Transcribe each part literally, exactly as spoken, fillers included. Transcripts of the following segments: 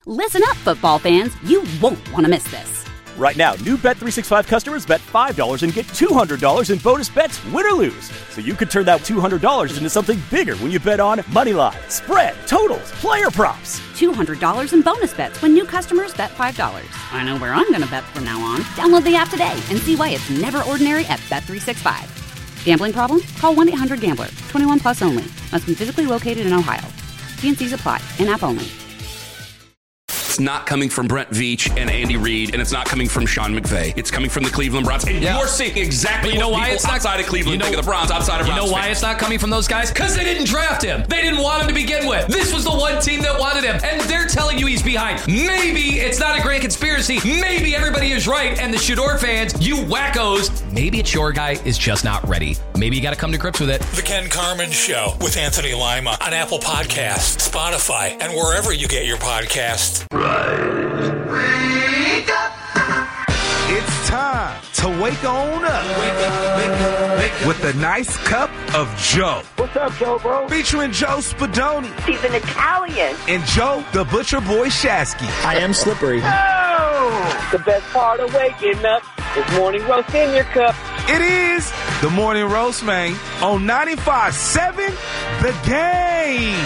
Listen up, football fans. You won't want to miss this. Right now, new Bet three sixty-five customers bet five dollars and get two hundred dollars in bonus bets, win or lose. So you could turn that two hundred dollars into something bigger when you bet on money line, spread, totals, player props. two hundred dollars in bonus bets when new customers bet five dollars. I know where I'm going to bet from now on. Download the app today and see why it's never ordinary at Bet three sixty-five. Gambling problem? Call one eight hundred gambler. twenty-one plus only. Must be physically located in Ohio. T and C's apply. In-app only. It's not coming from Brent Veach and Andy Reid, and it's not coming from Sean McVay. It's coming from the Cleveland Browns. And yeah. you're seeing exactly you know what why it's not, outside of Cleveland you know, think of the Browns, outside of You Browns know why fans. It's not coming from those guys? Because they didn't draft him. They didn't want him to begin with. This was the one team that wanted him, and they're telling you he's behind. Maybe it's not a grand conspiracy. Maybe everybody is right, and the Shador fans, you wackos, maybe it's your guy is just not ready. Maybe you got to come to grips with it. The Ken Carman Show with Anthony Lima on Apple Podcasts, Spotify, and wherever you get your podcasts. Right. Wake up. It's time to wake on up. Wake up, wake up, wake up. With a nice cup of Joe. What's up, Joe, bro? Featuring Joe Spadoni. He's an Italian. And Joe, the Butcher Boy Shasky. I am slippery. Oh! The best part of waking up is morning roast in your cup. It is the Morning Roast, man, on ninety-five point seven The Game.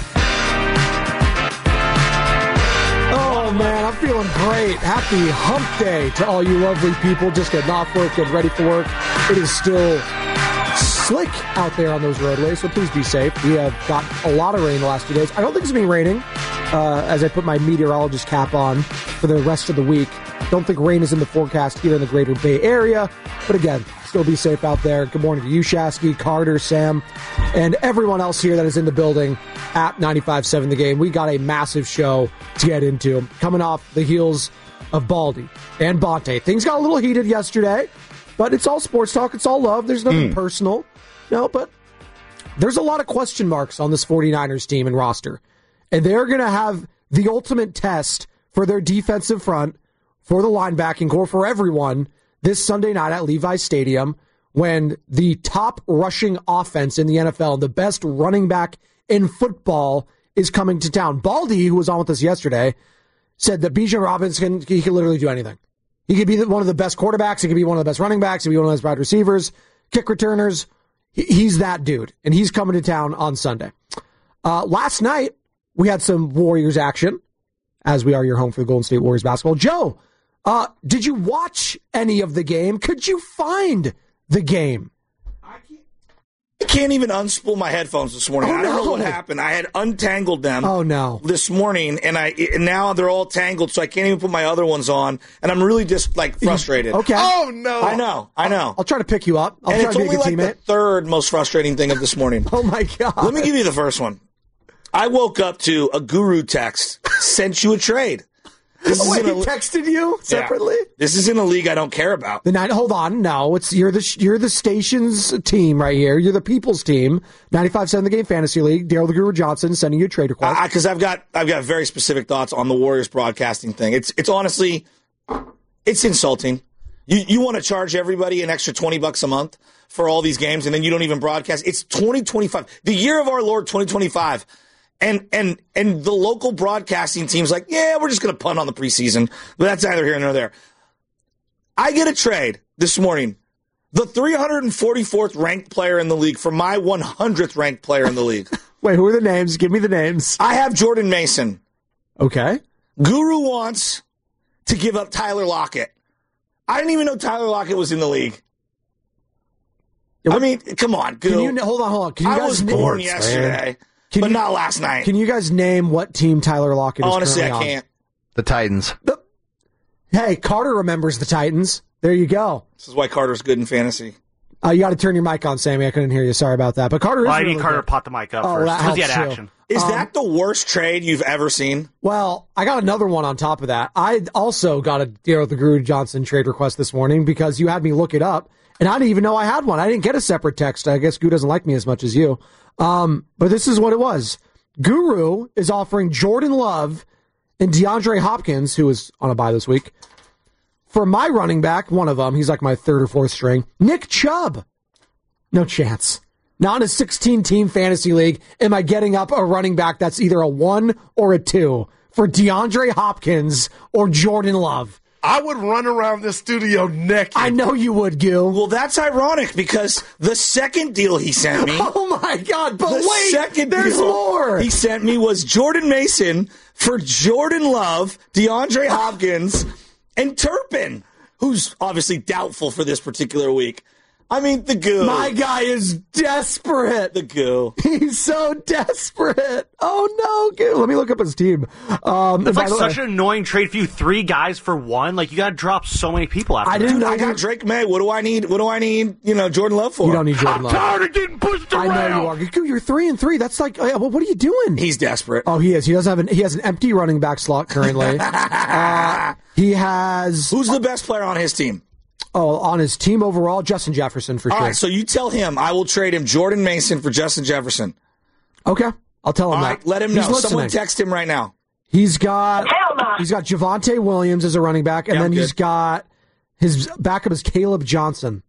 Oh, man, I'm feeling great. Happy hump day to all you lovely people just getting off work, getting ready for work. It is still slick out there on those roadways, so please be safe. We have got a lot of rain the last few days. I don't think it's going to be raining uh, as I put my meteorologist cap on for the rest of the week. Don't think rain is in the forecast here in the greater Bay Area. But again, still be safe out there. Good morning to you, Shasky, Carter, Sam, and everyone else here that is in the building at ninety-five point seven The Game. We got a massive show to get into. Coming off the heels of Baldy and Bonte. Things got a little heated yesterday, but it's all sports talk. It's all love. There's nothing mm. personal. No, but there's a lot of question marks on this 49ers team and roster. And they're going to have the ultimate test for their defensive front, for the linebacking core, for everyone this Sunday night at Levi's Stadium when the top rushing offense in the N F L, the best running back in football, is coming to town. Baldy, who was on with us yesterday, said that Bijan Robinson, he can literally do anything. He could be one of the best quarterbacks. He could be one of the best running backs. He could be one of the best wide receivers, kick returners. He's that dude, and he's coming to town on Sunday. Uh, last night, we had some Warriors action, as we are your home for the Golden State Warriors basketball. Joe, uh, did you watch any of the game? Could you find the game? I can't, I can't even unspool my headphones this morning. Oh, I don't no. know what happened. I had untangled them oh, no. this morning, and I and now they're all tangled, so I can't even put my other ones on, and I'm really just, like, frustrated. Okay. Oh, no. I know. I know. I'll, I'll try to pick you up. I'll and try it's to be only a good like teammate. the third most frustrating thing of this morning. Oh, my God. Let me give you the first one. I woke up to a guru text, sent you a trade. This oh, is wait, in a, he texted you separately? Yeah. This is in a league I don't care about. The night, hold on, no, it's you're the you're the station's team right here. You're the people's team. ninety-five point seven The Game Fantasy League. Daryl the Guru Johnson sending you a trade request. Because I've got I've got very specific thoughts on the Warriors broadcasting thing. It's it's honestly it's insulting. You you want to charge everybody an extra twenty bucks a month for all these games, and then you don't even broadcast. It's twenty twenty-five, the year of our Lord, twenty twenty-five. And and and the local broadcasting team's like, yeah, we're just going to punt on the preseason. But that's neither here nor there. I get a trade this morning. The three hundred forty-fourth ranked player in the league for my one hundredth ranked player in the league. Wait, who are the names? Give me the names. I have Jordan Mason. Okay. Guru wants to give up Tyler Lockett. I didn't even know Tyler Lockett was in the league. I mean, come on, Guru. Can you, hold on, hold on. Can you I guys was born name, yesterday. Can but you, not last night. Can you guys name what team Tyler Lockett is Honestly, I currently can't. on? The Titans. The, hey, Carter remembers the Titans. There you go. This is why Carter's good in fantasy. Uh, you got to turn your mic on, Sammy. I couldn't hear you. Sorry about that. But Carter is well, I really need Carter good. to pot the mic up oh, first because he had too. action. Is um, that the worst trade you've ever seen? Well, I got another one on top of that. I also got a Daryl the Guru Johnson trade request this morning because you had me look it up, and I didn't even know I had one. I didn't get a separate text. I guess Guru doesn't like me as much as you. Um, but this is what it was. Guru is offering Jordan Love and DeAndre Hopkins, who is on a bye this week, for my running back, one of them, he's like my third or fourth string, Nick Chubb. No chance. Not in a sixteen-team fantasy league am I getting up a running back that's either a one or a two for DeAndre Hopkins or Jordan Love? I would run around the studio naked. I know you would, Gil. Well, that's ironic because the second deal he sent me. Oh my God! But the wait, second there's deal more. He sent me was Jordan Mason for Jordan Love, DeAndre Hopkins, and Turpin, who's obviously doubtful for this particular week. I mean, the goo. My guy is desperate. The goo. He's so desperate. Oh, no. Goo. Let me look up his team. Um, That's like such way, an annoying trade for you. Three guys for one. Like, you got to drop so many people after I that. didn't. I got Drake May. What do I need? What do I need? You know, Jordan Love for? You don't need Jordan I'm Love. tired of getting pushed around. I know you are. Goo, you're three and three. That's like, uh, well, what are you doing? He's desperate. Oh, he is. He doesn't have an. He has an empty running back slot currently. uh, he has. Who's the best player on his team? Oh, on his team overall, Justin Jefferson for All sure. right, so you tell him I will trade him Jordan Mason for Justin Jefferson. Okay, I'll tell him All that. right, let him He's know. listening. Someone text him right now. He's got he's got Javonte Williams as a running back, and Yeah, then I'm he's good. got his backup is Caleb Johnson.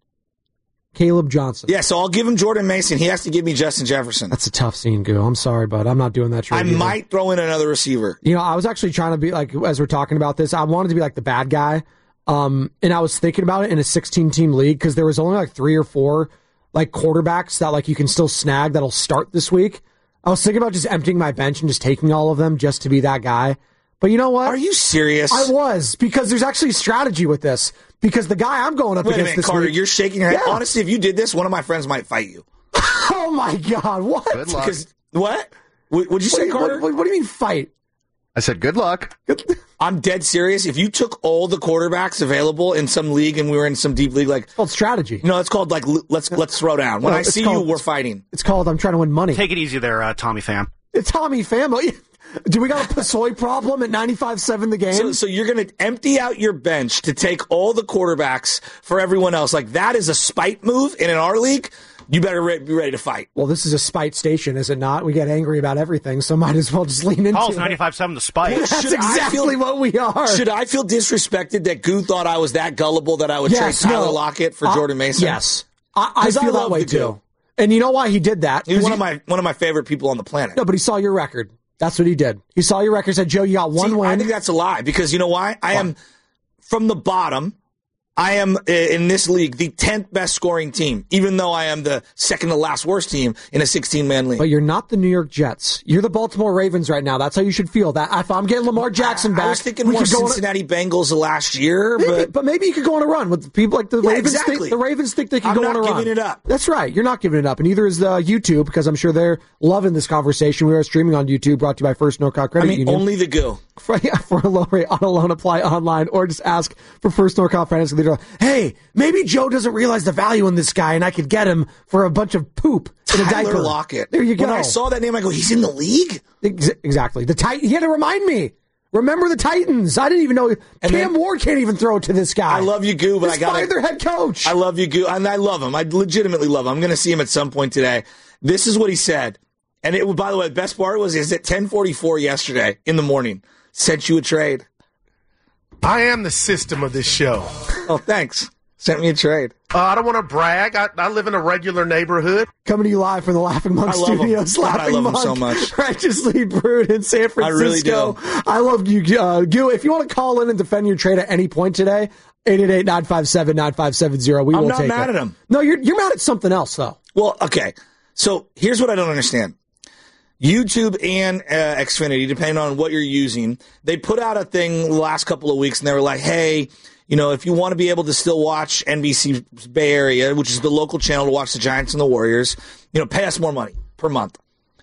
Caleb Johnson. Yeah, so I'll give him Jordan Mason. He has to give me Justin Jefferson. That's a tough scene, Goo. I'm sorry, but I'm not doing that trade. I either. might throw in another receiver. You know, I was actually trying to be like, as we're talking about this, I wanted to be like the bad guy. Um, and I was thinking about it in a sixteen team league because there was only like three or four like quarterbacks that like you can still snag that'll start this week. I was thinking about just emptying my bench and just taking all of them just to be that guy. But you know what? Are you serious? I was, because there's actually strategy with this. Because the guy I'm going up Wait a against minute, this Carter, week, you're shaking your head. Yeah. Honestly, if you did this, one of my friends might fight you. Oh my God, what? Good luck. Because what? What would you say, what, Carter? what, what do you mean fight? I said good luck. I'm dead serious. If you took all the quarterbacks available in some league and we were in some deep league, like It's called strategy. no, it's called like l- let's let's throw down. When No, I it's see called- you, we're fighting. It's called I'm trying to win money. Take it easy there, uh, Tommy Pham. It's Tommy Family. Do we got a Pasoy problem at ninety-five seven the game? So, so you're going to empty out your bench to take all the quarterbacks for everyone else. Like that is a spite move, and in our league, you better re- be ready to fight. Well, this is a spite station, is it not? We get angry about everything, so might as well just lean into Paul's it. ninety-five seven the spike. That's Should I exactly feel- what we are. Should I feel disrespected that Goo thought I was that gullible that I would Yes, trade Tyler no. Lockett for I- Jordan Mason? Yes. I, I 'Cause I feel that love way the too. Goo. And you know why he did that? He was 'Cause one of my one of my favorite people on the planet. No, but he saw your record. That's what he did. He saw your record, said, Joe, you got one See, win. I think that's a lie because you know why? I am from the bottom. I am uh, in this league the tenth best scoring team, even though I am the second to last worst team in a sixteen man league. But you're not the New York Jets. You're the Baltimore Ravens right now. That's how you should feel. That if I'm getting Lamar Jackson back, I was thinking we more could go on a- Cincinnati Bengals the last year, Maybe, but but maybe you could go on a run with people like the Yeah, Ravens. exactly. Think, the Ravens think they can I'm go not on a run. giving it up. That's right. You're not giving it up, and neither is uh, YouTube because I'm sure they're loving this conversation. We are streaming on YouTube, brought to you by First Norcott Credit I mean Union. only the Goo. For, yeah, for a low rate on a loan, apply online or just ask for First Norcott Financial Leader. Hey, maybe Joe doesn't realize the value in this guy, and I could get him for a bunch of poop in a Tyler diaper. Lockett. There you go. When I saw that name, I go, he's in the league? Ex- exactly. The Tit- He had to remind me. Remember the Titans. I didn't even know. And Cam then- Ward can't even throw it to this guy. I love you, Goo, but Just I got fired their head coach. I love you, Goo, and I love him. I legitimately love him. I'm going to see him at some point today. This is what he said. And it, by the way, the best part was is at ten forty-four yesterday in the morning. Sent you a trade. I am the system of this show. Oh, thanks. Sent me a trade. Uh, I don't want to brag. I, I live in a regular neighborhood. Coming to you live from the Laughing Monk I love him. Studios. God, I Laughing love him Monk, so much. Righteously brewed in San Francisco. I really do. I love you, uh, Goo. If you want to call in and defend your trade at any point today, eight eight eight, nine five seven, nine five seven zero. We I'm will not take mad it. at him. No, you're you're mad at something else though. Well, okay. So here's what I don't understand. YouTube and uh, Xfinity, depending on what you're using, they put out a thing the last couple of weeks, and they were like, hey, you know, if you want to be able to still watch N B C Bay Area, which is the local channel to watch the Giants and the Warriors, you know, pay us more money per month.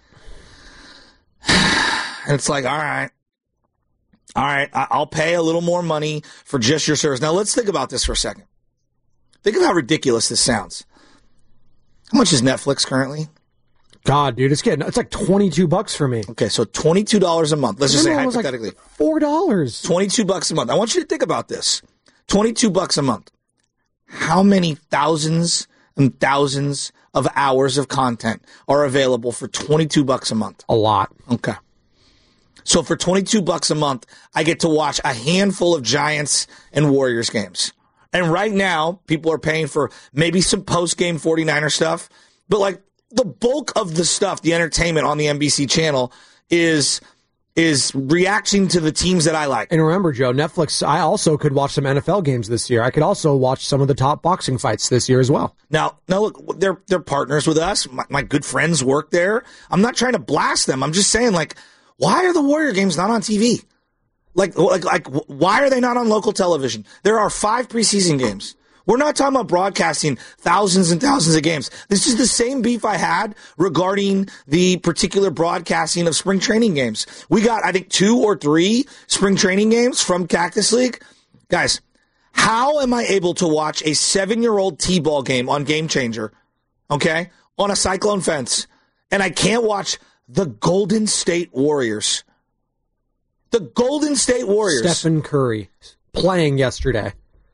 And it's like, all right. All right, I- I'll pay a little more money for just your service. Now, let's think about this for a second. Think of how ridiculous this sounds. How much is Netflix currently? God, dude, it's getting it's like twenty two bucks for me. Okay, so twenty-two dollars a month. Let's just say Remember, it was hypothetically. like four dollars. twenty-two bucks a month. I want you to think about this. twenty-two bucks a month. How many thousands and thousands of hours of content are available for twenty-two bucks a month? A lot. Okay. So for twenty-two bucks a month, I get to watch a handful of Giants and Warriors games. And right now, people are paying for maybe some post-game forty-niner stuff, but like the bulk of the stuff, the entertainment on the N B C channel is is reacting to the teams that I like. And remember, Joe, Netflix, I also could watch some N F L games this year. I could also watch some of the top boxing fights this year as well. Now, now look, they're they're partners with us. My, my good friends work there. I'm not trying to blast them. I'm just saying, like, why are the Warrior games not on T V? Like, like, like, why are they not on local television? There are five preseason games. We're not talking about broadcasting thousands and thousands of games. This is the same beef I had regarding the particular broadcasting of spring training games. We got, I think, two or three spring training games from Cactus League. Guys, how am I able to watch a seven-year-old T-ball game on Game Changer, okay, on a Cyclone fence, and I can't watch the Golden State Warriors? The Golden State Warriors. Stephen Curry playing yesterday,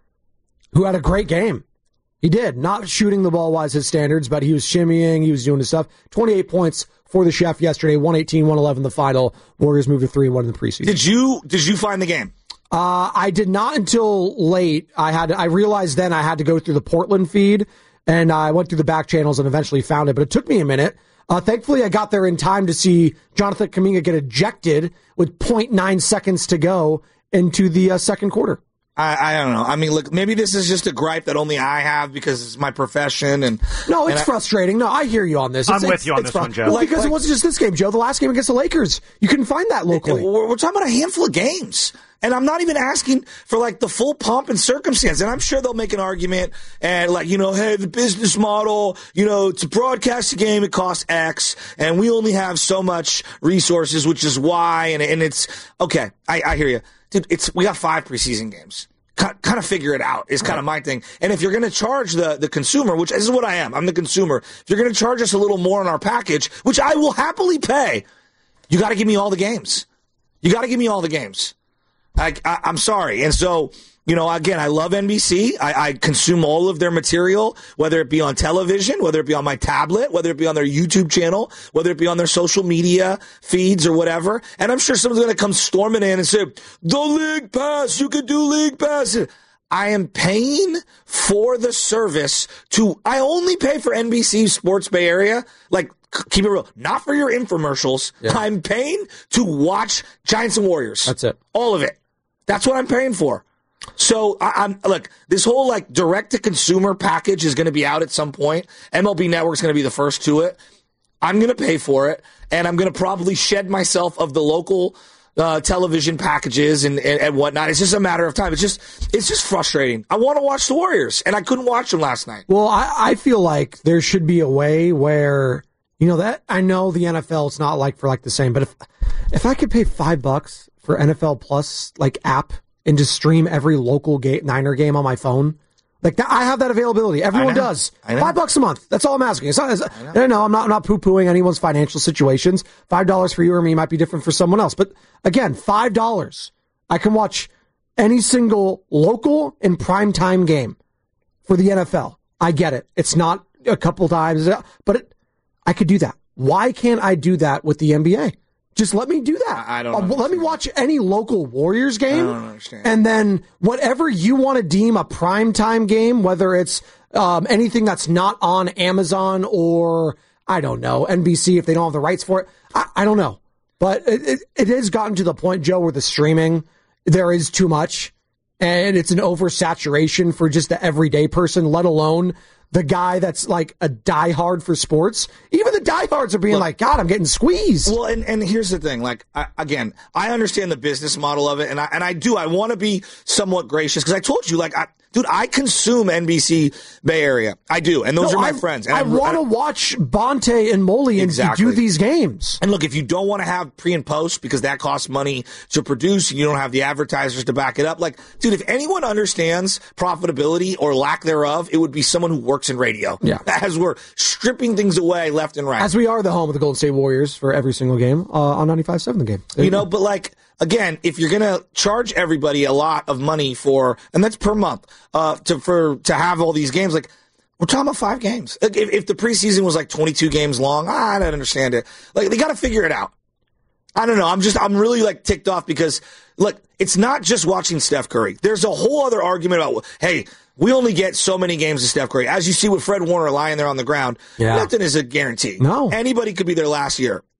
who had a great game. He did. Not shooting the ball wise his standards, but he was shimmying. He was doing his stuff. twenty-eight points for the Chef yesterday. one eighteen, one eleven the final. Warriors moved to three and one in the preseason. Did you did you find the game? Uh, I did not until late. I had I realized then I had to go through the Portland feed, and I went through the back channels and eventually found it, but it took me a minute. Uh, thankfully, I got there in time to see Jonathan Kuminga get ejected with zero point nine seconds to go into the uh, second quarter. I, I don't know. I mean, look, maybe this is just a gripe that only I have because it's my profession. And no, it's and frustrating. No, I hear you on this. It's, I'm with it's, you on it's this fr- one, Joe. Well, like, because like, it wasn't just this game, Joe. The last game against the Lakers, you couldn't find that locally. We're, we're talking about a handful of games. And I'm not even asking for, like, the full pomp and circumstance. And I'm sure they'll make an argument and, like, you know, hey, the business model, you know, to broadcast a game, it costs X, and we only have so much resources, which is Y, and, and it's, okay, I, I hear you. Dude, it's, we got five preseason games. Kind of figure it out is kind of my thing. And if you're going to charge the, the consumer, which this is what I am, I'm the consumer. If you're going to charge us a little more on our package, which I will happily pay, you got to give me all the games. You got to give me all the games. I, I, I'm sorry. And so, you know, again, I love N B C. I, I consume all of their material, whether it be on television, whether it be on my tablet, whether it be on their YouTube channel, whether it be on their social media feeds or whatever. And I'm sure someone's going to come storming in and say, the League Pass, you can do League Pass. I am paying for the service to, I only pay for N B C Sports Bay Area. Like, keep it real. Not for your infomercials. Yeah. I'm paying to watch Giants and Warriors. That's it. All of it. That's what I'm paying for. So I, I'm look, this whole like direct to consumer package is going to be out at some point. M L B Network's going to be the first to it. I'm going to pay for it, and I'm going to probably shed myself of the local uh, television packages and, and and whatnot. It's just a matter of time. It's just it's just frustrating. I want to watch the Warriors, and I couldn't watch them last night. Well, I, I feel like there should be a way where, you know, that I know the N F L, it's not like for like the same, but if if I could pay five bucks for N F L Plus like app and just stream every local game, Niner game on my phone. Like that, I have that availability. Everyone does. Five bucks a month. That's all I'm asking. It's not, it's, I know. No, I'm not. I'm not poo-pooing anyone's financial situations. Five dollars for you or me might be different for someone else. But again, five dollars. I can watch any single local and primetime game for the N F L. I get it. It's not a couple times, but it, I could do that. Why can't I do that with the N B A? Just let me do that. I don't uh, Let me watch any local Warriors game. I don't understand. And then whatever you want to deem a primetime game, whether it's um, anything that's not on Amazon or, I don't know, N B C if they don't have the rights for it. I, I don't know. But it, it, it has gotten to the point, Joe, where the streaming, there is too much. And it's an oversaturation for just the everyday person, let alone the guy that's like a diehard for sports. Even the diehards are being Look, like, God, I'm getting squeezed. Well, and, and here's the thing. Like, I, again, I understand the business model of it, and I and I do. I want to be somewhat gracious because I told you, like, I, dude, I consume N B C Bay Area. I do, and those no, are my I, friends. And I, I want to watch Bonte and Mullians exactly. do these games. And look, if you don't want to have pre and post because that costs money to produce, and you don't have the advertisers to back it up, like, dude, if anyone understands profitability or lack thereof, it would be someone who works in radio. Yeah. As we're stripping things away left and right. As we are the home of the Golden State Warriors for every single game uh, on ninety-five point seven the game. There you know, go. But like, again, if you're going to charge everybody a lot of money for, and that's per month, uh, to, for, to have all these games, like, we're talking about five games. Like, if, if the preseason was like twenty-two games long, I don't understand it. Like, they got to figure it out. I don't know. I'm just, I'm really like ticked off because, look, it's not just watching Steph Curry. There's a whole other argument about, hey, we only get so many games of Steph Curry. As you see with Fred Warner lying there on the ground, yeah. nothing is a guarantee. No. Anybody could be there last year.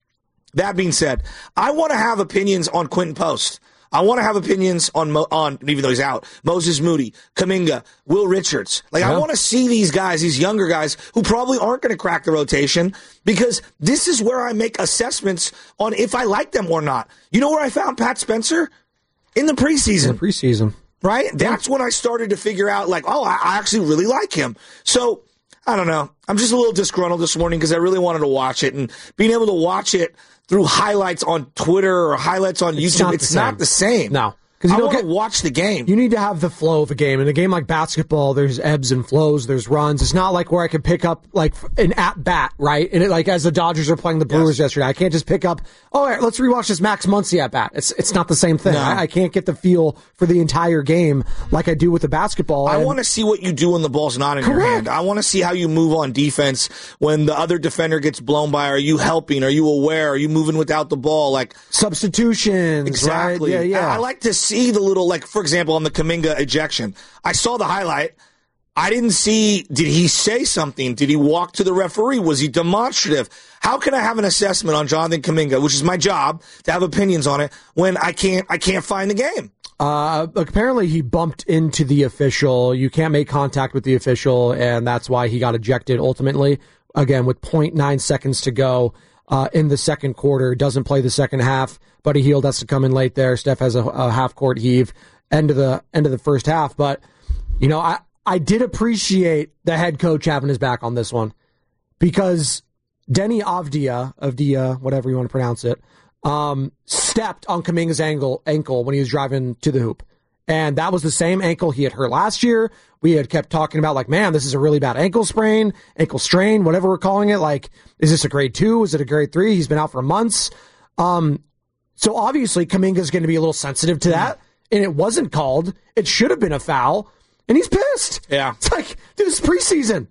That being said, I want to have opinions on Quentin Post. I want to have opinions on, Mo, on even though he's out, Moses Moody, Kuminga, Will Richards. Like, yeah. I want to see these guys, these younger guys, who probably aren't going to crack the rotation, because this is where I make assessments on if I like them or not. You know where I found Pat Spencer? In the preseason. In the preseason. Right? That's when I started to figure out, like, oh, I, I actually really like him. So, I don't know. I'm just a little disgruntled this morning because I really wanted to watch it, and being able to watch it through highlights on Twitter or highlights on it's YouTube, not it's the not the same. No. Because you I want to watch the game. You need to have the flow of a game. In a game like basketball, there's ebbs and flows, there's runs. It's not like where I can pick up like an at-bat, right? And it, like as the Dodgers are playing the Brewers yes. yesterday, I can't just pick up, oh, all right, let's rewatch this Max Muncy at-bat. It's it's not the same thing. No. I, I can't get the feel for the entire game like I do with the basketball. I and, want to see what you do when the ball's not in correct. your hand. I want to see how you move on defense when the other defender gets blown by. Are you helping? Are you aware? Are you moving without the ball? Like substitutions, exactly. Right? Yeah, yeah. I, I like to see the little, like, for example, on the Kuminga ejection, I saw the highlight. I didn't see, did he say something? Did he walk to the referee? Was he demonstrative? How can I have an assessment on Jonathan Kuminga, which is my job to have opinions on it, when I can't, I can't find the game? Uh, apparently he bumped into the official. You can't make contact with the official, and that's why he got ejected ultimately. Again, with zero point nine seconds to go uh, in the second quarter. Doesn't play the second half. Buddy Hield has to come in late there. Steph has a, a half-court heave. End of the end of the first half, but you know, I, I did appreciate the head coach having his back on this one, because Denny Avdia, Avdia, whatever you want to pronounce it, um, stepped on Kuminga's ankle ankle when he was driving to the hoop, and that was the same ankle he had hurt last year. We had kept talking about, like, man, this is a really bad ankle sprain, ankle strain, whatever we're calling it. Like, is this a grade two? Is it a grade three? He's been out for months. Um, so obviously Kuminga's going to be a little sensitive to that. Mm. And it wasn't called. It should have been a foul. And he's pissed. Yeah. It's like, dude, it's preseason.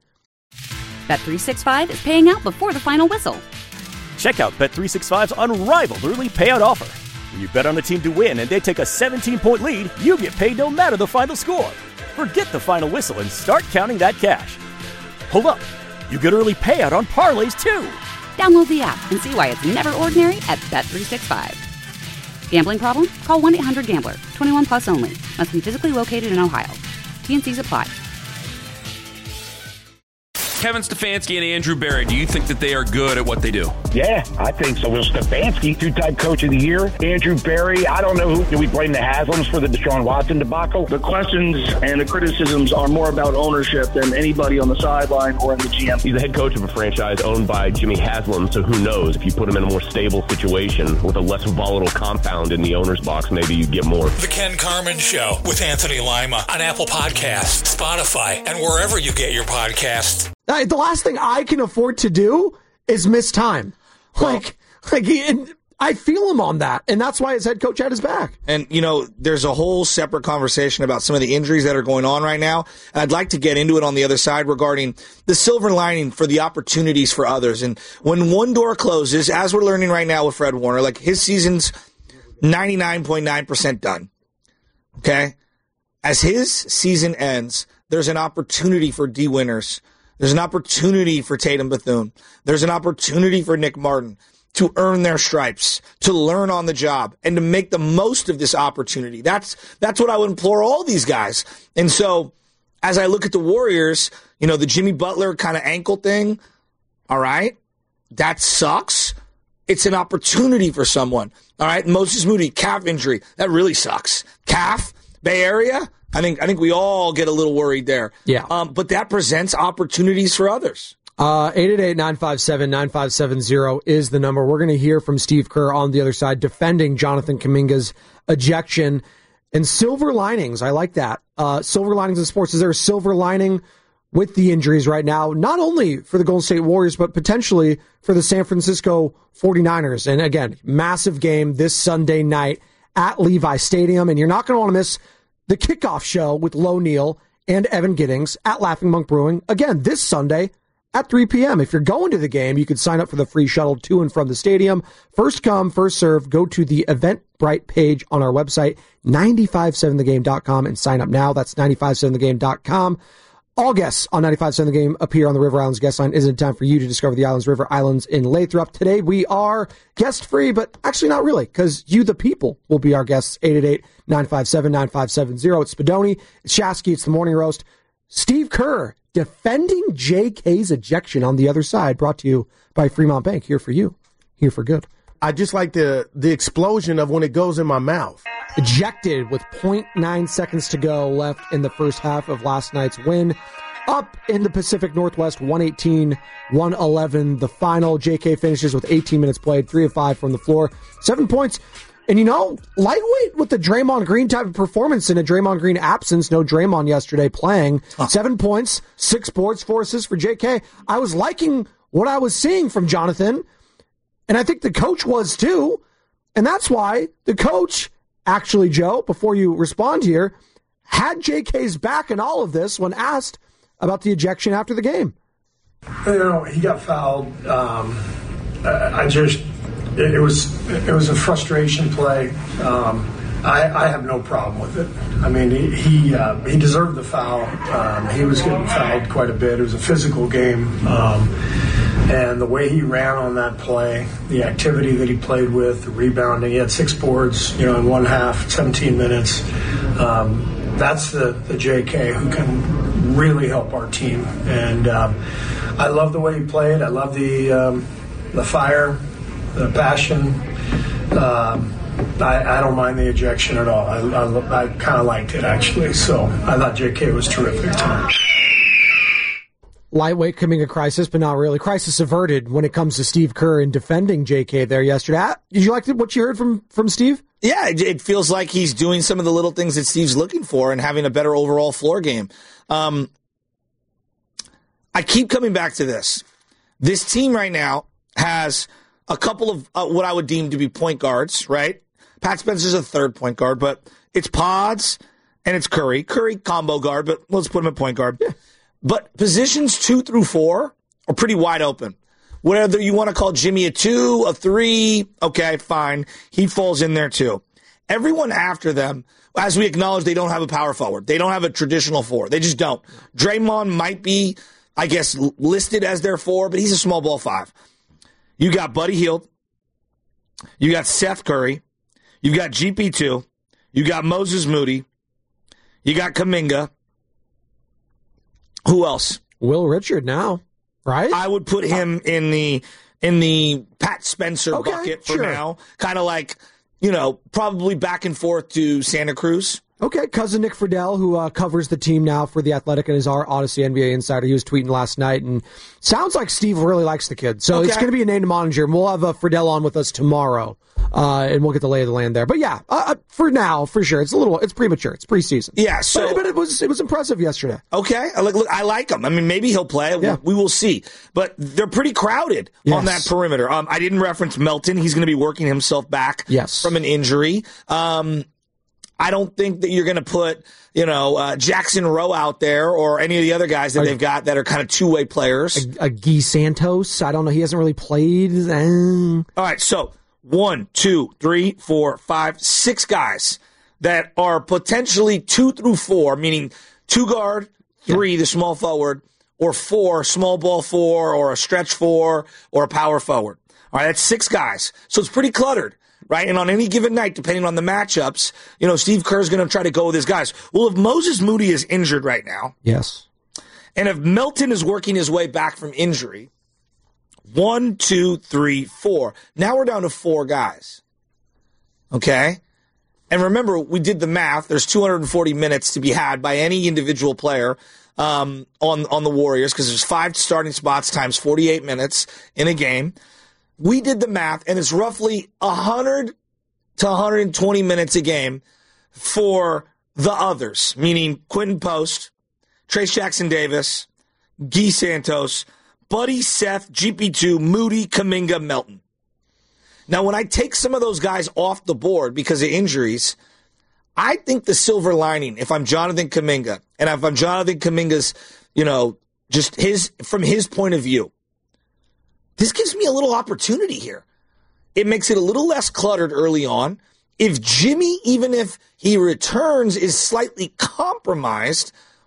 Bet three sixty-five is paying out before the final whistle. Check out Bet three sixty-five's unrivaled early payout offer. When you bet on a team to win and they take a seventeen-point lead, you get paid no matter the final score. Forget the final whistle and start counting that cash. Hold up. You get early payout on parlays, too. Download the app and see why it's never ordinary at Bet three sixty-five. Gambling problem? Call one eight hundred gambler. twenty-one plus only. Must be physically located in Ohio. T N Cs apply. Kevin Stefanski and Andrew Berry, do you think that they are good at what they do? Yeah, I think so. Well, Stefanski, two-time coach of the year. Andrew Berry, I don't know who. Do we blame the Haslams for the Deshaun Watson debacle? The questions and the criticisms are more about ownership than anybody on the sideline or in the G M. He's the head coach of a franchise owned by Jimmy Haslam, so who knows? If you put him in a more stable situation with a less volatile compound in the owner's box, maybe you get more. The Ken Carman Show with Anthony Lima on Apple Podcasts, Spotify, and wherever you get your podcasts. The last thing I can afford to do is miss time. Like, like he, I feel him on that, and that's why his head coach had his back. And, you know, there's a whole separate conversation about some of the injuries that are going on right now. And I'd like to get into it on the other side regarding the silver lining for the opportunities for others. And when one door closes, as we're learning right now with Fred Warner, like his season's ninety-nine point nine percent done. Okay? As his season ends, there's an opportunity for D. Winters. There's an opportunity for Tatum Bethune. There's an opportunity for Nick Martin to earn their stripes, to learn on the job, and to make the most of this opportunity. That's that's what I would implore all these guys. And so, as I look at the Warriors, you know, the Jimmy Butler kind of ankle thing, all right, that sucks. It's an opportunity for someone. All right, Moses Moody, calf injury, that really sucks. Calf, Bay Area, I think I think we all get a little worried there. Yeah. Um, but that presents opportunities for others. Uh, eight eight eight, nine five seven, nine five seven zero is the number. We're going to hear from Steve Kerr on the other side defending Jonathan Kuminga's ejection. And silver linings, I like that. Uh, silver linings in sports. Is there a silver lining with the injuries right now, not only for the Golden State Warriors, but potentially for the San Francisco forty-niners? And again, massive game this Sunday night at Levi Stadium. And you're not going to want to miss the kickoff show with Lo Neal and Evan Giddings at Laughing Monk Brewing, again, this Sunday at three p.m. If you're going to the game, you can sign up for the free shuttle to and from the stadium. First come, first serve. Go to the Eventbrite page on our website, nine five seven the game dot com, and sign up now. That's nine five seven the game dot com. All guests on ninety-five point seven The Game appear on the River Islands guest line. Isn't it time for you to discover the islands, River Islands in Lathrop? Today we are guest-free, but actually not really, because you, the people, will be our guests. eight eight eight, nine five seven, nine five seven zero. It's Spadoni, it's Shasky, it's the Morning Roast. Steve Kerr defending J K's ejection on the other side, brought to you by Fremont Bank. Here for you, here for good. I just like the the explosion of when it goes in my mouth. Ejected with zero point nine seconds to go left in the first half of last night's win. Up in the Pacific Northwest, one eighteen, one eleven. The final, J K finishes with eighteen minutes played, three of five from the floor, seven points. And, you know, lightweight with the Draymond Green type of performance in a Draymond Green absence. No Draymond yesterday playing. Huh. Seven points, six boards, four assists for J K. I was liking what I was seeing from Jonathan, and I think the coach was too. And that's why the coach, actually, Joe, before you respond here, had J K's back in all of this when asked about the ejection after the game. You know, he got fouled. Um, I, I just, it, it was it was a frustration play. Um, I, I have no problem with it. I mean, he he, uh, he deserved the foul. Um, he was getting fouled quite a bit. It was a physical game. Um, and the way he ran on that play, the activity that he played with, the rebounding, he had six boards, you know, in one half, seventeen minutes. Um, that's the, the J K who can really help our team. And um, I love the way he played. I love the um, the fire, the passion. Um, I, I don't mind the ejection at all. I, I, I kind of liked it, actually. So I thought J K was terrific tonight. Lightweight coming a crisis, but not really. Crisis averted when it comes to Steve Kerr and defending J K there yesterday. Did you like what you heard from, from Steve? Yeah, it, it feels like he's doing some of the little things that Steve's looking for and having a better overall floor game. Um, I keep coming back to this. This team right now has a couple of uh, what I would deem to be point guards, right? Pat Spencer's a third point guard, but it's Pods and it's Curry. Curry combo guard, but let's put him at point guard. Yeah. But positions two through four are pretty wide open. Whether you want to call Jimmy a two, a three, okay, fine. He falls in there too. Everyone after them, as we acknowledge, they don't have a power forward. They don't have a traditional four. They just don't. Draymond might be, I guess, listed as their four, but he's a small ball five. You got Buddy Hield. You got Seth Curry. You got G P two. You got Moses Moody. You got Kuminga. Who else? Will Richard now, right? I would put him in the in the Pat Spencer okay, bucket for sure. now. Kind of like, you know, probably back and forth to Santa Cruz. Okay, cousin Nick Friedel, who uh, covers the team now for The Athletic and is our Odyssey N B A insider. He was tweeting last night, and sounds like Steve really likes the kid. So okay. It's going to be a name to monitor, and we'll have uh, Friedel on with us tomorrow, uh, and we'll get the lay of the land there. But yeah, uh, for now, for sure, it's a little, it's premature. It's preseason. Yeah, so but, but it was it was impressive yesterday. Okay, I, look, look, I like him. I mean, maybe he'll play. Yeah. We, we will see. But they're pretty crowded yes. on that perimeter. Um, I didn't reference Melton. He's going to be working himself back yes. from an injury. Um. I don't think that you're going to put, you know, uh, Jackson Rowe out there or any of the other guys that they've got that are kind of two-way players. A, a Guy Santos, I don't know. He hasn't really played. Uh... All right, so one, two, three, four, five, six guys that are potentially two through four, meaning two guard, three, yeah. the small forward, or four, small ball four, or a stretch four, or a power forward. All right, that's six guys. So it's pretty cluttered. Right, and on any given night, depending on the matchups, you know, Steve Kerr's going to try to go with his guys. Well, if Moses Moody is injured right now, yes, and if Melton is working his way back from injury, one, two, three, four. Now we're down to four guys. Okay, and remember, we did the math. There's two hundred forty minutes to be had by any individual player um, on on the Warriors because there's five starting spots times forty-eight minutes in a game. We did the math, and it's roughly one hundred to one hundred twenty minutes a game for the others, meaning Quentin Post, Trace Jackson-Davis, Guy Santos, Buddy, Seth, G P two, Moody, Kuminga, Melton. Now, when I take some of those guys off the board because of injuries, I think the silver lining, if I'm Jonathan Kuminga, and if I'm Jonathan Kuminga's, you know, just his, from his point of view, this gives me a little opportunity here. It makes it a little less cluttered early on. If Jimmy, even if he returns, is slightly compromised,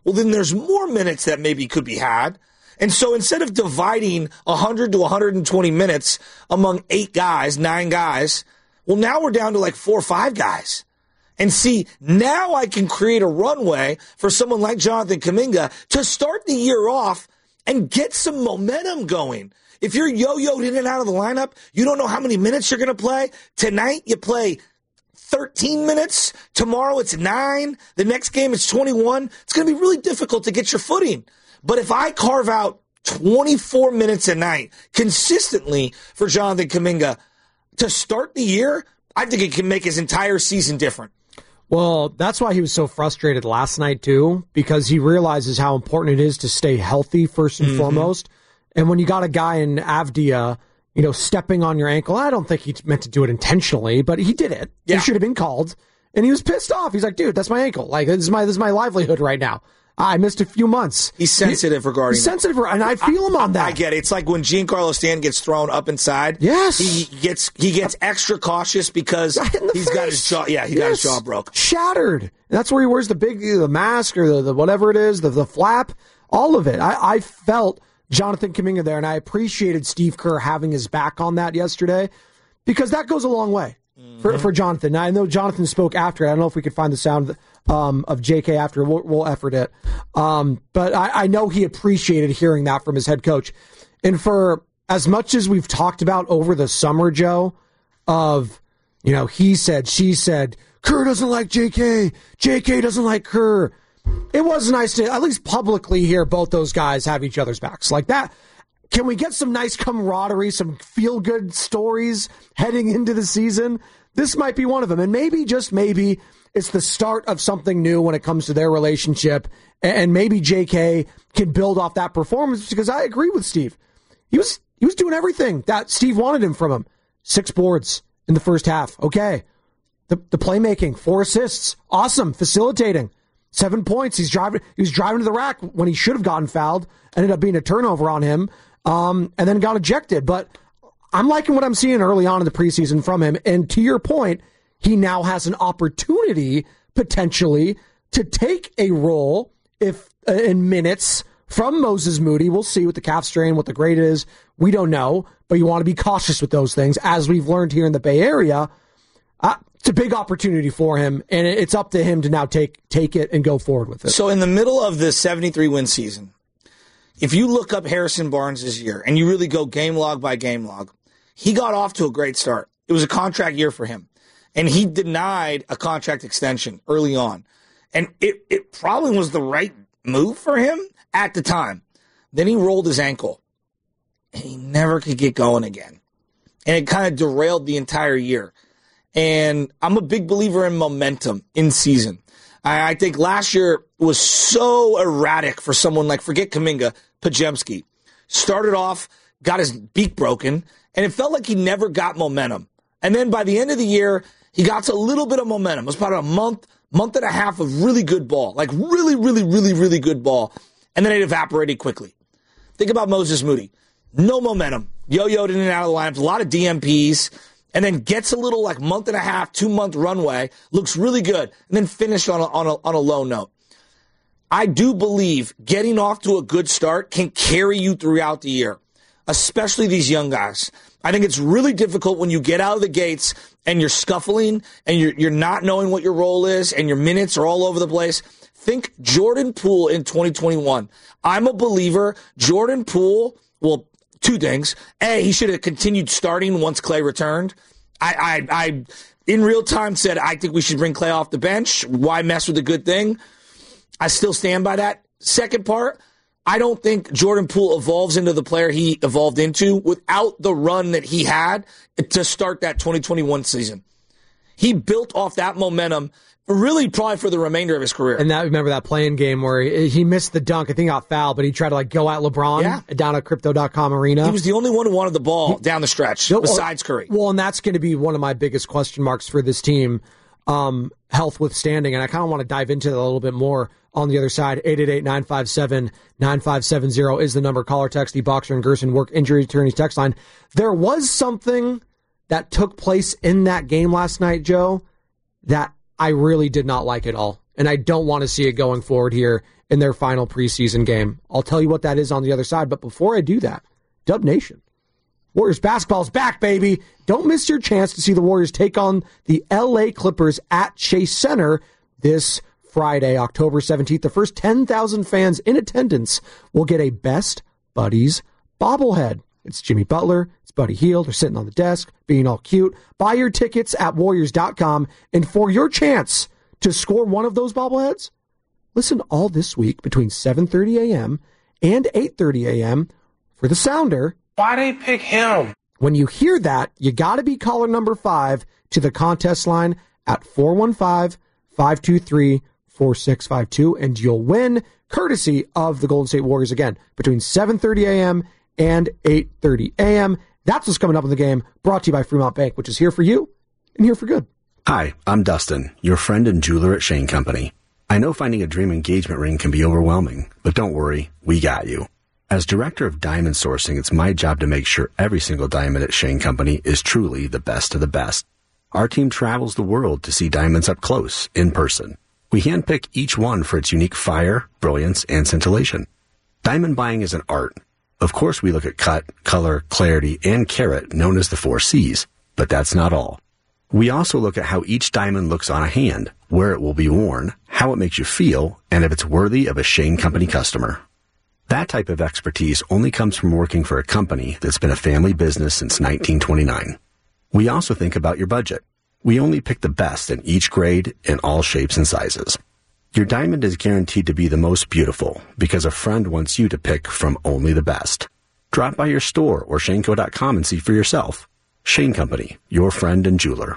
well, then there's more minutes that maybe could be had. And so instead of dividing one hundred to one hundred twenty minutes among eight guys, nine guys, well, now we're down to like four or five guys. And see, now I can create a runway for someone like Jonathan Kuminga to start the year off and get some momentum going. If you're yo-yoed in and out of the lineup, you don't know how many minutes you're going to play. Tonight, you play thirteen minutes. Tomorrow, it's nine. The next game, it's twenty-one. It's going to be really difficult to get your footing. But if I carve out twenty-four minutes a night consistently for Jonathan Kuminga to start the year, I think it can make his entire season different. Well, that's why he was so frustrated last night, too, because he realizes how important it is to stay healthy first and mm-hmm. foremost. And when you got a guy in Avdia, you know, stepping on your ankle, I don't think he meant to do it intentionally, but he did it. Yeah. He should have been called. And he was pissed off. He's like, dude, that's my ankle. Like, this is my, this is my livelihood right now. I missed a few months. He's sensitive he, regarding He's sensitive, and I feel him on that. I get it. It's like when Giancarlo Stanton gets thrown up inside. Yes. He gets he gets extra cautious because he's face. got his jaw. Yeah, he yes. got his jaw broke. Shattered. That's where he wears the big the mask or the, the whatever it is, the, the flap, all of it. I, I felt Jonathan Kuminga there, and I appreciated Steve Kerr having his back on that yesterday because that goes a long way mm-hmm. for, for Jonathan. Now, I know Jonathan spoke after it. I don't know if we could find the sound Um, of J K after. We'll, we'll effort it. Um, but I, I know he appreciated hearing that from his head coach. And for as much as we've talked about over the summer, Joe, of, you know, he said, she said, Kerr doesn't like J K, J K doesn't like Kerr. It was nice to at least publicly hear both those guys have each other's backs like that. Can we get some nice camaraderie, some feel-good stories heading into the season? This might be one of them. And maybe, just maybe, it's the start of something new when it comes to their relationship. And maybe J K can build off that performance because I agree with Steve. He was he was doing everything that Steve wanted him from him. Six boards in the first half. Okay. The the playmaking, four assists. Awesome. Facilitating. Seven points. He's driving he was driving to the rack when he should have gotten fouled. Ended up being a turnover on him. Um, and then got ejected. But I'm liking what I'm seeing early on in the preseason from him. And to your point, he now has an opportunity, potentially, to take a role if uh, in minutes from Moses Moody. We'll see with the calf strain, what the grade is. We don't know, but you want to be cautious with those things. As we've learned here in the Bay Area, uh, it's a big opportunity for him, and it's up to him to now take take it and go forward with it. So in the middle of the seventy-three win season, if you look up Harrison Barnes' year, and you really go game log by game log, he got off to a great start. It was a contract year for him. And he denied a contract extension early on. And it, it probably was the right move for him at the time. Then he rolled his ankle. And he never could get going again. And it kind of derailed the entire year. And I'm a big believer in momentum in season. I, I think last year was so erratic for someone like, forget Kuminga, Podziemski. Started off, got his beak broken, and it felt like he never got momentum. And then by the end of the year, he got a little bit of momentum. It was about a month, month and a half of really good ball. Like really, really, really, really good ball. And then it evaporated quickly. Think about Moses Moody. No momentum. Yo-yoed in and out of the lineups. A lot of D M Ps. And then gets a little like month and a half, two-month runway. Looks really good. And then finished on a, on a, on a low note. I do believe getting off to a good start can carry you throughout the year. Especially these young guys. I think it's really difficult when you get out of the gates and you're scuffling and you're, you're not knowing what your role is and your minutes are all over the place. Think Jordan Poole in twenty twenty-one. I'm a believer. Jordan Poole, well, two things. A, he should have continued starting once Clay returned. I, I, I in real time said, I think we should bring Clay off the bench. Why mess with a good thing? I still stand by that. Second part, I don't think Jordan Poole evolves into the player he evolved into without the run that he had to start that twenty twenty-one season. He built off that momentum really probably for the remainder of his career. And that, remember that playing game where he, he missed the dunk. I think he got fouled, but he tried to like go at LeBron yeah. down at Crypto dot com arena. He was the only one who wanted the ball down the stretch well, besides Curry. Well, and that's going to be one of my biggest question marks for this team, um, health withstanding. And I kind of want to dive into that a little bit more. On the other side, eight eight eight, nine five seven, nine five seven zero is the number. Caller text, the Boxer and Gerson work injury attorneys text line. There was something that took place in that game last night, Joe, that I really did not like at all. And I don't want to see it going forward here in their final preseason game. I'll tell you what that is on the other side, but before I do that, Dub Nation, Warriors basketball's back, baby. Don't miss your chance to see the Warriors take on the L A Clippers at Chase Center this Friday, October seventeenth. The first ten thousand fans in attendance will get a Best Buddies bobblehead. It's Jimmy Butler, it's Buddy Hield. They're sitting on the desk, being all cute. Buy your tickets at Warriors dot com, and for your chance to score one of those bobbleheads, listen all this week between seven thirty a.m. and eight thirty a.m. for the Sounder. Why they pick him? When you hear that, you got to be caller number five to the contest line at four one five, five two three, four six five two, and you'll win courtesy of the Golden State Warriors again between seven thirty a.m. and eight thirty a.m. That's what's coming up in the game, brought to you by Fremont Bank, which is here for you and here for good. Hi, I'm Dustin, your friend and jeweler at Shane Company. I know finding a dream engagement ring can be overwhelming, but don't worry, we got you. As director of diamond sourcing, it's my job to make sure every single diamond at Shane Company is truly the best of the best. Our team travels the world to see diamonds up close, in person. We handpick each one for its unique fire, brilliance, and scintillation. Diamond buying is an art. Of course, we look at cut, color, clarity, and carat, known as the four C's, but that's not all. We also look at how each diamond looks on a hand, where it will be worn, how it makes you feel, and if it's worthy of a Shane Company customer. That type of expertise only comes from working for a company that's been a family business since nineteen twenty-nine. We also think about your budget. We only pick the best in each grade in all shapes and sizes. Your diamond is guaranteed to be the most beautiful because a friend wants you to pick from only the best. Drop by your store or shane co dot com and see for yourself. Shane Company, your friend and jeweler.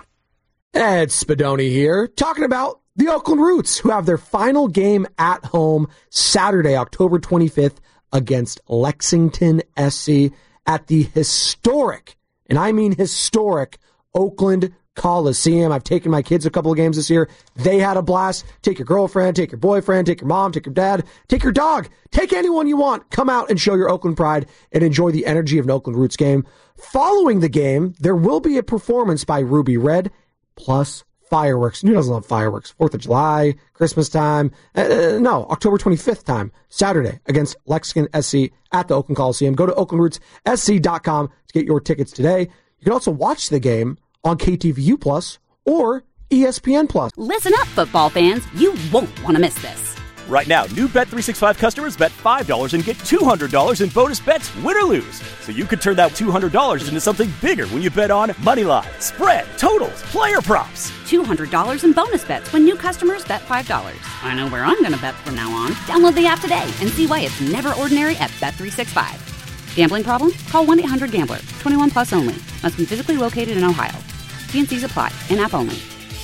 Ed Spadoni here, talking about the Oakland Roots, who have their final game at home Saturday, October twenty-fifth, against Lexington S C at the historic, and I mean historic, Oakland Coliseum. I've taken my kids a couple of games this year. They had a blast. Take your girlfriend, take your boyfriend, take your mom, take your dad, take your dog, take anyone you want. Come out and show your Oakland pride and enjoy the energy of an Oakland Roots game. Following the game, there will be a performance by Ruby Red, plus fireworks. Who doesn't love fireworks? Fourth of July, Christmas time. Uh, no, October twenty-fifth time, Saturday, against Lexington S C at the Oakland Coliseum. Go to oakland roots s c dot com to get your tickets today. You can also watch the game on K T V U Plus or E S P N Plus. Listen up, football fans. You won't want to miss this. Right now, new Bet three sixty-five customers bet five dollars and get two hundred dollars in bonus bets, win or lose. So you could turn that two hundred dollars into something bigger when you bet on Moneyline, spread, totals, player props. two hundred dollars in bonus bets when new customers bet five dollars. I know where I'm going to bet from now on. Download the app today and see why it's never ordinary at Bet three sixty-five. Gambling problem? Call one eight hundred gambler. twenty-one plus only. Must be physically located in Ohio. T and C's apply. In-app only.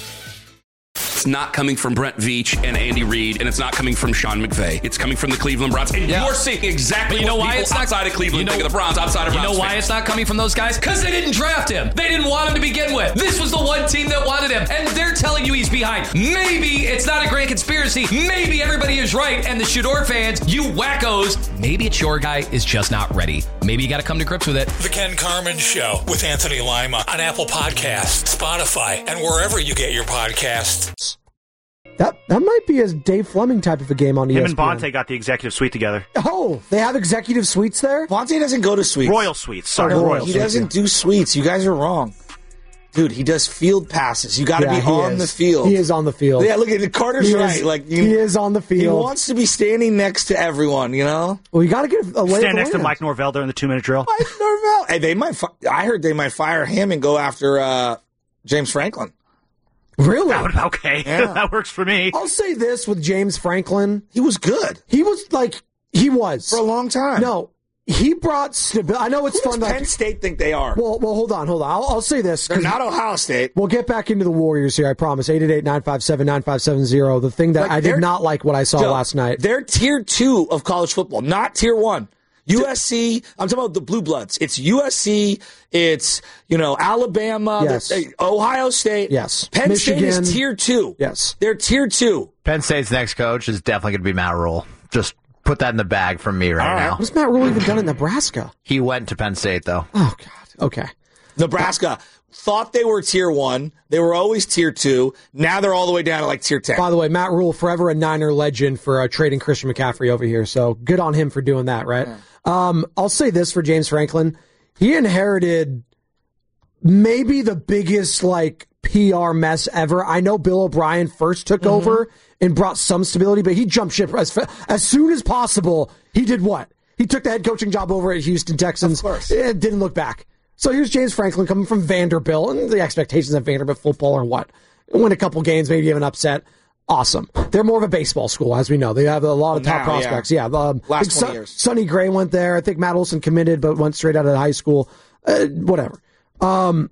It's not coming from Brent Veach and Andy Reid, and it's not coming from Sean McVay. It's coming from the Cleveland Browns. And yeah. You're seeing exactly you know what why people it's not, outside of Cleveland you know, think of the Browns, outside of You Browns know why fans. it's not coming from those guys? Because they didn't draft him. They didn't want him to begin with. This was the one team that wanted him, and they're telling you he's behind. Maybe it's not a grand conspiracy. Maybe everybody is right, and the Shador fans, you wackos, maybe it's your guy is just not ready. Maybe you got to come to grips with it. The Ken Carman Show with Anthony Lima on Apple Podcasts, Spotify, and wherever you get your podcasts. That that might be a Dave Fleming type of a game on E S P N. Him and Bonte got the executive suite together. Oh, they have executive suites there? Bonte doesn't go to suites. Royal suites. Sorry, no, Royal he suites. doesn't do suites. You guys are wrong. Dude, he does field passes. You got to Yeah, be he on is. the field. He is on the field. Yeah, look at it. Carter's He right. is- like you, he is on the field. He wants to be standing next to everyone, you know? Well, you got to get a lay of Stand the next to land. Mike Norvell during the two-minute drill. Mike Norvell. Hey, they might. Fi- I heard they might fire him and go after uh, James Franklin. Really? That would, okay, Yeah. that works for me. I'll say this with James Franklin. He was good He was like, he was. for a long time. No, he brought stability. I know it's Who fun does to. Penn State think they are? Well, well, hold on, hold on. I'll, I'll say this. They're not Ohio State. We'll get back into the Warriors here, I promise. eight eight eight, nine five seven, nine five seven zero. The thing that Like, I they're- did not like what I saw Joe, last night. They're tier two of college football, not tier one. U S C, I'm talking about the Blue Bloods. It's U S C, it's, you know, Alabama, Yes. the- Ohio State. Yes. Penn Michigan. State is tier two. Yes. They're tier two. Penn State's next coach is definitely going to be Matt Rule. Just put that in the bag from me right now. What's Matt Rule even done at Nebraska? He went to Penn State, though. Oh, God. Okay. Nebraska. thought they were tier one. They were always tier two. Now they're all the way down to like tier ten. By the way, Matt Rule, forever a Niner legend for uh, trading Christian McCaffrey over here. So good on him for doing that, right? Yeah. Um, I'll say this for James Franklin. He inherited maybe the biggest like P R mess ever. I know Bill O'Brien first took mm-hmm. over and brought some stability, but he jumped ship as, as soon as possible. He did what? He took the head coaching job over at Houston Texans. Of course. It didn't look back. So here's James Franklin coming from Vanderbilt, and the expectations of Vanderbilt football are what? Win a couple games, maybe have an upset. Awesome. They're more of a baseball school, as we know. They have a lot of top now, prospects. Yeah, yeah um, last twenty Son- years. Sonny Gray went there. I think Matt Olson committed, but went straight out of high school. Uh, whatever. Um,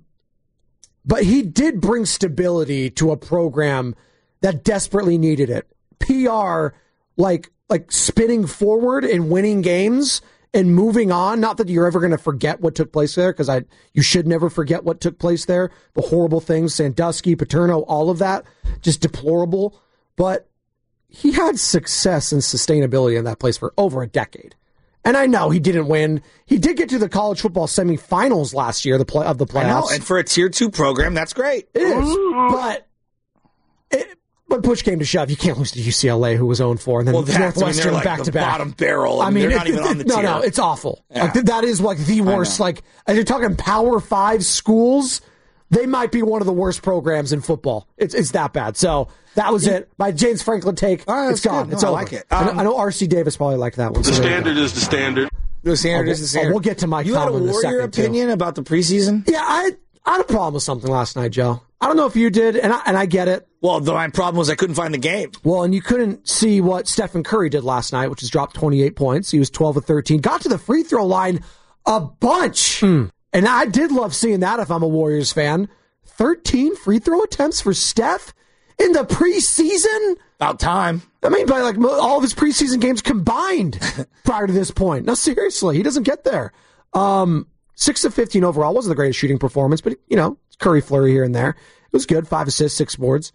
but he did bring stability to a program that desperately needed it. P R, like like spinning forward and winning games and moving on. Not that you're ever going to forget what took place there, because I you should never forget what took place there. The horrible things, Sandusky, Paterno, all of that, just deplorable. But he had success and sustainability in that place for over a decade. And I know he didn't win. He did get to the college football semifinals last year, the play of the playoffs. I know, and for a tier two program, that's great. It is, but it, but push came to shove. You can't lose to U C L A, who was oh and four, and then well, Northwestern I mean, like back the to back. Bottom barrel. I mean, I mean they're not even on the no, tier. No, it's awful. Yeah. Like, that is like the worst. Like, as you're talking Power Five schools, they might be one of the worst programs in football. It's it's that bad. So that was yeah. it. My James Franklin take. Oh, it's gone. No, it's I over. like it. Um, Um, I know R C Davis probably liked that one. The so standard is the standard. The standard oh, is the standard. Oh, we'll get to Mike You had a Tomlin in a Warrior second, opinion too. about the preseason? Yeah, I, I had a problem with something last night, Joe. I don't know if you did, and I, and I get it. Well, the my problem was I couldn't find the game. Well, and you couldn't see what Stephen Curry did last night, which is dropped twenty-eight points. He was twelve of thirteen. Got to the free throw line a bunch. Mm. And I did love seeing that if I'm a Warriors fan. thirteen free throw attempts for Steph in the preseason? About time. I mean, by like all of his preseason games combined prior to this point. No, seriously, he doesn't get there. Um, six of fifteen overall. Wasn't the greatest shooting performance, but, you know, Curry flurry here and there. It was good. Five assists, six boards.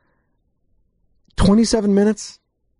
twenty-seven minutes.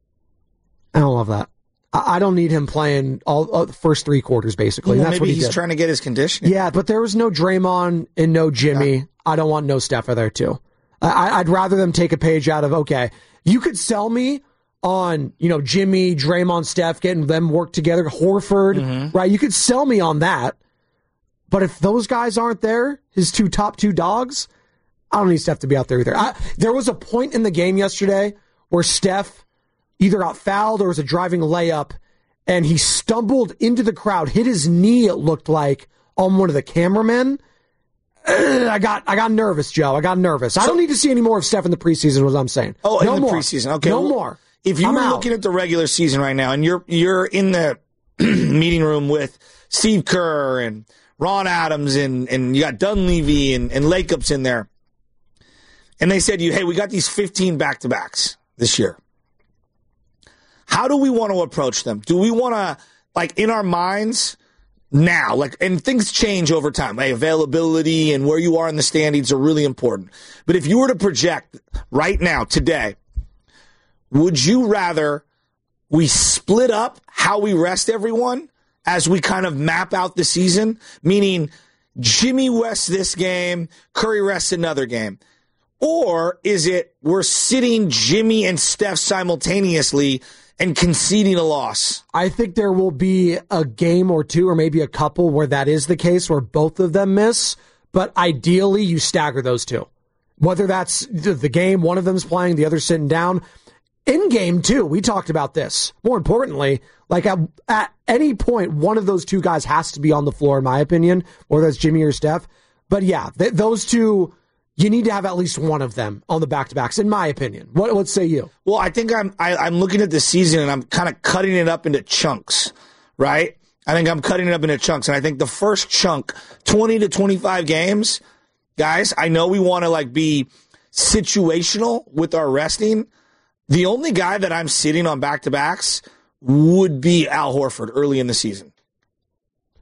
I don't love that. I, I don't need him playing all uh, the first three quarters, basically. Well, and that's maybe what he he's did. trying to get his conditioning. Yeah, but there was no Draymond and no Jimmy. Yeah. I don't want no Steph there, too. I, I'd rather them take a page out of, okay, you could sell me on, you know, Jimmy, Draymond, Steph, getting them work together, Horford, mm-hmm. right? You could sell me on that. But if those guys aren't there, his two top two dogs, I don't need Steph to be out there either. I, there was a point in the game yesterday where Steph either got fouled or was a driving layup, and he stumbled into the crowd, hit his knee, it looked like, on one of the cameramen. I got I got nervous, Joe. I got nervous. So, I don't need to see any more of Steph in the preseason, was what I'm saying. Oh, no in the more. preseason. Okay. No well, more. If you I'm were out. looking at the regular season right now and you're you're in the meeting room with Steve Kerr and Ron Adams and, and you got Dunleavy and, and Lakeups in there, and they said to you, hey, we got these fifteen back-to-backs this year. How do we want to approach them? Do we want to, like, in our minds now, like, and things change over time. Like, availability and where you are in the standings are really important. But if you were to project right now, today, would you rather we split up how we rest everyone as we kind of map out the season? Meaning Jimmy rests this game, Curry rests another game. Or is it we're sitting Jimmy and Steph simultaneously and conceding a loss? I think there will be a game or two or maybe a couple where that is the case, where both of them miss. But ideally, you stagger those two. Whether that's the game, one of them's playing, the other sitting down. In game two, we talked about this. More importantly, like at, at any point, one of those two guys has to be on the floor, in my opinion, whether that's Jimmy or Steph. But yeah, th- those two, you need to have at least one of them on the back-to-backs, in my opinion. What what say you? Well, I think I'm I, I'm looking at the season and I'm kind of cutting it up into chunks, right? I think I'm cutting it up into chunks, and I think the first chunk, twenty to twenty-five games, guys, I know we want to like be situational with our resting. The only guy that I'm sitting on back-to-backs would be Al Horford early in the season.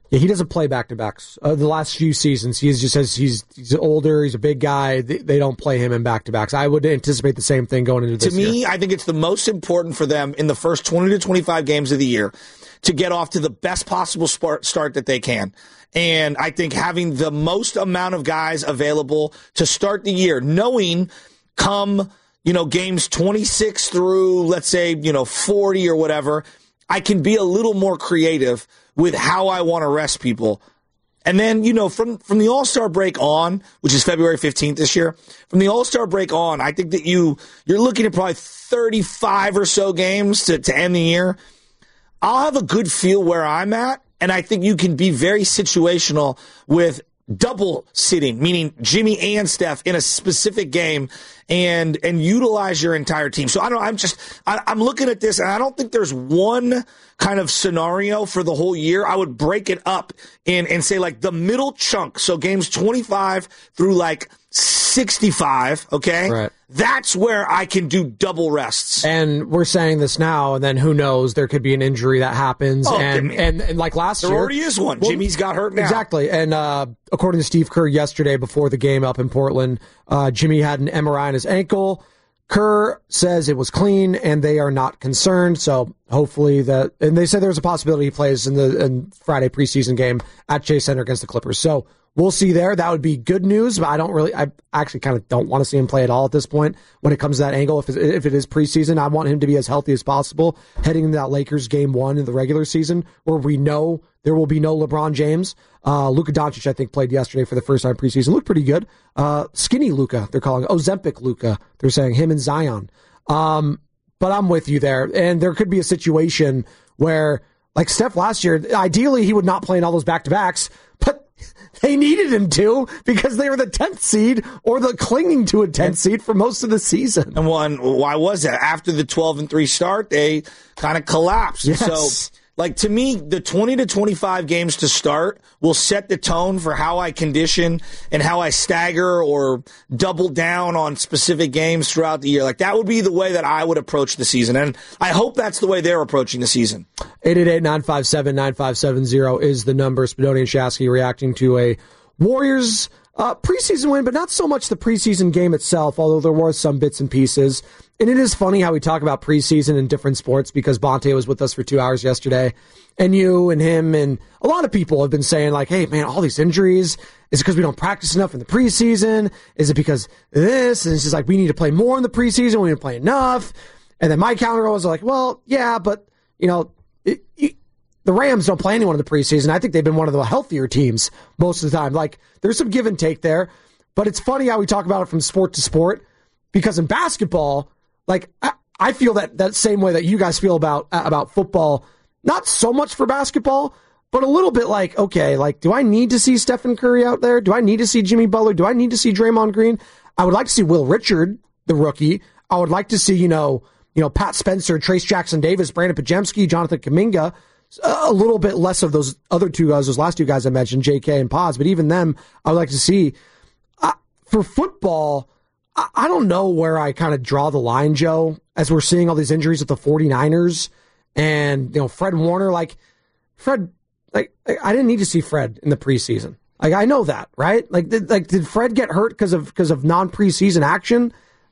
Yeah, he doesn't play back-to-backs. Uh, the last few seasons, he just says he's he's older, he's a big guy. They, they don't play him in back-to-backs. I would anticipate the same thing going into this To me, year. I think it's the most important for them in the first twenty to twenty-five games of the year to get off to the best possible start that they can. And I think having the most amount of guys available to start the year, knowing come, you know, games twenty-six through, let's say, you know, forty or whatever, I can be a little more creative with how I want to rest people. And then, you know, from, from the All-Star break on, which is February fifteenth this year, from the All-Star break on, I think that you, you're looking at probably thirty-five or so games to, to end the year. I'll have a good feel where I'm at, and I think you can be very situational with double sitting, meaning Jimmy and Steph in a specific game, and and utilize your entire team. So I don't. I'm just. I, I'm looking at this, and I don't think there's one kind of scenario for the whole year. I would break it up in and say like the middle chunk. So games twenty-five through like sixty-five. Okay, right. That's where I can do double rests. And we're saying this now, and then who knows? There could be an injury that happens, Oh, and, give me- and and like last There year, already is one. Jimmy's got hurt now. Exactly, and uh, according to Steve Kerr yesterday before the game up in Portland, uh, Jimmy had an M R I on his ankle. Kerr says it was clean, and they are not concerned. So hopefully that, and they said there's a possibility he plays in the in Friday preseason game at Chase Center against the Clippers. So we'll see there. That would be good news, but I don't really, I actually kind of don't want to see him play at all at this point when it comes to that angle. If it, if it is preseason, I want him to be as healthy as possible heading into that Lakers game one in the regular season where we know there will be no LeBron James. Uh, Luka Doncic, I think, played yesterday for the first time preseason. Looked pretty good. Uh, skinny Luka, they're calling it. Ozempic Luka. They're saying him and Zion. Um, but I'm with you there. And there could be a situation where, like Steph last year, ideally he would not play in all those back-to-backs, but they needed him to because they were the tenth seed or the clinging to a tenth seed for most of the season. And one, why was that? After the twelve and three start, they kind of collapsed. Yes. So, like, to me, the twenty to twenty-five games to start will set the tone for how I condition and how I stagger or double down on specific games throughout the year. Like, that would be the way that I would approach the season. And I hope that's the way they're approaching the season. eight eight eight, nine five seven, nine five seven zero is the number. Spadoni and Shasky reacting to a Warriors uh, preseason win, but not so much the preseason game itself, although there were some bits and pieces. And it is funny how we talk about preseason in different sports because Bonte was with us for two hours yesterday, and you and him and a lot of people have been saying like, hey, man, all these injuries, is it because we don't practice enough in the preseason? Is it because this? And it's just like, we need to play more in the preseason. We need to play enough. And then my counter was like, well, yeah, but, you know, it, it, the Rams don't play anyone in the preseason. I think they've been one of the healthier teams most of the time. Like, there's some give and take there, but it's funny how we talk about it from sport to sport because in basketball, like, I, I feel that, that same way that you guys feel about about football, not so much for basketball, but a little bit like, okay, like, do I need to see Stephen Curry out there? Do I need to see Jimmy Butler? Do I need to see Draymond Green? I would like to see Will Richard, the rookie. I would like to see, you know, you know, Pat Spencer, Trace Jackson Davis, Brandon Pajemski, Jonathan Kuminga, a little bit less of those other two guys, those last two guys I mentioned, J K and Pods, but even them, I would like to see. Uh, for football, I, I don't know where I kind of draw the line, Joe, as we're seeing all these injuries with the 49ers and, you know, Fred Warner. Like, Fred, like, I didn't need to see Fred in the preseason. Like, I know that, right? Like, did, like, did Fred get hurt because of because of non-preseason action?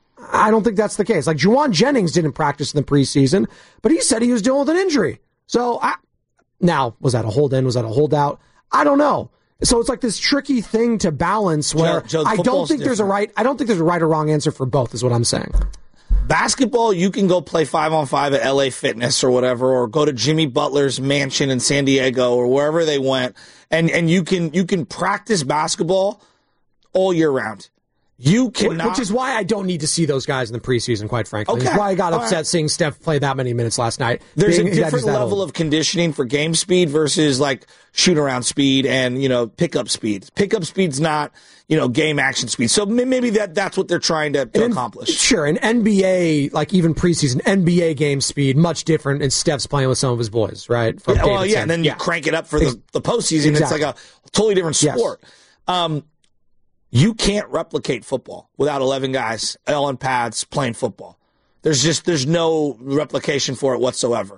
I don't think that's the case. Like, Juwan Jennings didn't practice in the preseason, but he said he was dealing with an injury. So, I, now, was that a hold in? Was that a holdout? I don't know. So it's like this tricky thing to balance where Joe, Joe, I don't think there's a right, I don't think there's a right or wrong answer for both, is what I'm saying. Basketball, you can go play five on five at L A Fitness or whatever, or go to Jimmy Butler's mansion in San Diego or wherever they went, and, and you can you can practice basketball all year round. You cannot, Which is why I don't need to see those guys in the preseason, quite frankly. Okay. It's why I got All upset right. seeing Steph play that many minutes last night. There's Being, a different that level old. of conditioning for game speed versus like shoot around speed and, you know, pickup speed. Pickup speed's not, you know, game action speed. So maybe that that's what they're trying to, to And accomplish. Sure, an N B A, like even preseason, N B A game speed, much different, and Steph's playing with some of his boys, right? From Yeah, well, Davidson. yeah, and then you Yeah. crank it up for the, the postseason. Exactly. It's like a totally different Yes. sport. Um, you can't replicate football without eleven guys all in pads playing football. There's just there's no replication for it whatsoever.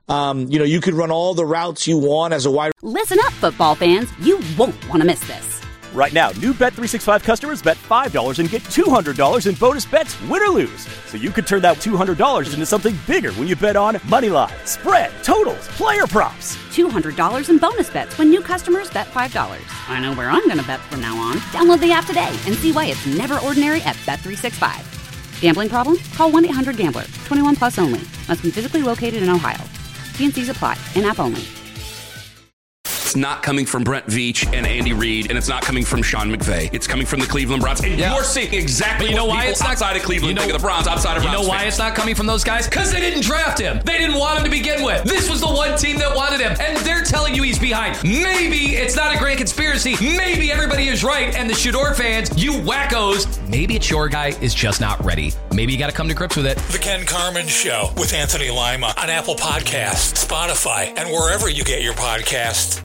Um, you know, you could run all the routes you want as a wide. Listen up, football fans. You won't want to miss this. Right now, new Bet three sixty-five customers bet five dollars and get two hundred dollars in bonus bets, win or lose. So you could turn that two hundred dollars into something bigger when you bet on money line, spread, totals, player props. two hundred dollars in bonus bets when new customers bet five dollars. I know where I'm going to bet from now on. Download the app today and see why it's never ordinary at Bet three sixty-five. Gambling problem? Call one eight hundred gambler. twenty-one plus only. Must be physically located in Ohio. T and C's apply. In-app only. It's not coming from Brent Veach and Andy Reid, and it's not coming from Sean McVay. It's coming from the Cleveland Browns. And yeah. you're seeing exactly but you know what why people it's not, outside of Cleveland you know, think of the Browns, outside of You Browns know why fans. it's not coming from those guys? Because they didn't draft him. They didn't want him to begin with. This was the one team that wanted him, and they're telling you he's behind. Maybe it's not a grand conspiracy. Maybe everybody is right, and the Shador fans, you wackos, maybe it's your guy is just not ready. Maybe you got to come to grips with it. The Ken Carman Show with Anthony Lima on Apple Podcasts, Spotify, and wherever you get your podcasts.